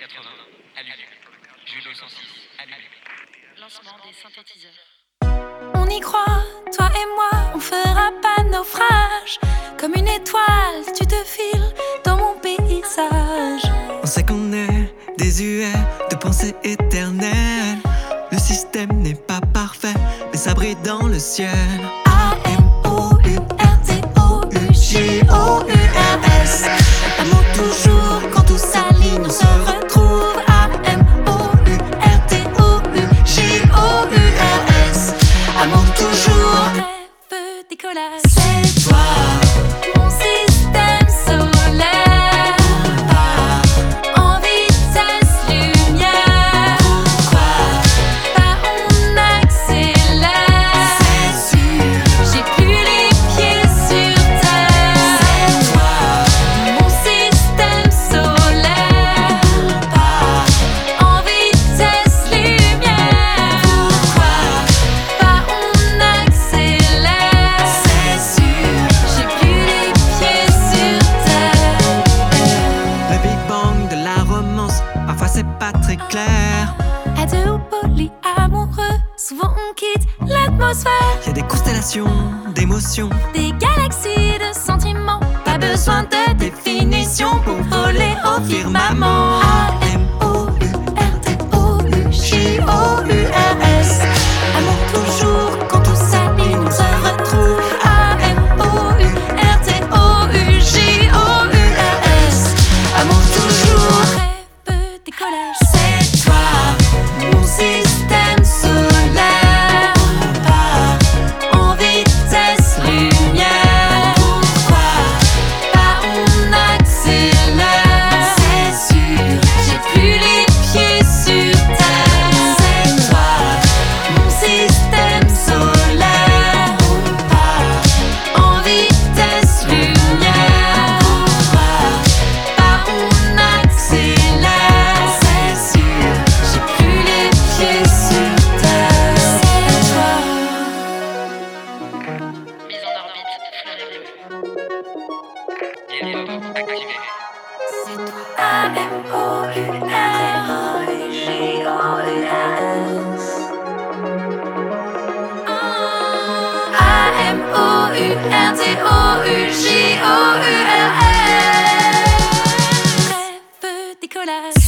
80, allumé. Juno 106, allumé. Lancement des synthétiseurs. On y croit, toi et moi, on fera pas naufrage. Comme une étoile, tu te files dans mon paysage. On sait qu'on est désuet de pensées éternelles. Le système n'est pas parfait, mais ça brille dans le ciel. A-M-O-U-R-T-O-U-J-O-U-R-S. Amour toujours, quand tout s'aligne, on se retrouve. A-M-O-U-R-T-O-U-J-O-U-R-S. Amour toujours, rêve décollage. C'est toi, mon système solaire. En vitesse lumière. Pourquoi pas on accélère? C'est sûr, j'ai plus les pieds sur terre. C'est toi, mon système solaire. En vitesse lumière. Pourquoi pas on accélère? C'est sûr, j'ai plus les pieds sur terre. Le Big Bang de la romance, parfois c'est pas très clair. À deux ou polyamoureux, souvent on quitte l'atmosphère. Y'a des constellations d'émotions. Des galaxies de sentiments. Pas besoin de définition pour voler au firmament. A-M-O-U-R-T-O-U-J-O-U-R-S. Amour toujours, quand tout s'aligne, on se retrouve. A-M-O-U-R-T-O-U-J-O-U-R-S. Amour toujours, rêve décollage. C'est toi, mon système solaire. En vitesse lumière. Pourquoi pas on accélère? C'est sûr, j'ai plus les pieds sur terre. C'est toi, mon système solaire. En vitesse lumière. Pourquoi pas on accélère? C'est sûr, j'ai plus les pieds sur terre. C'est toi. Mise en orbite, fleuret bleu. Bienvenue activé. A-M-O-U-R-J-O-U-R-S. A-M-O-U-R-T-O-U-J-O-U-R-S. Rêve décollage.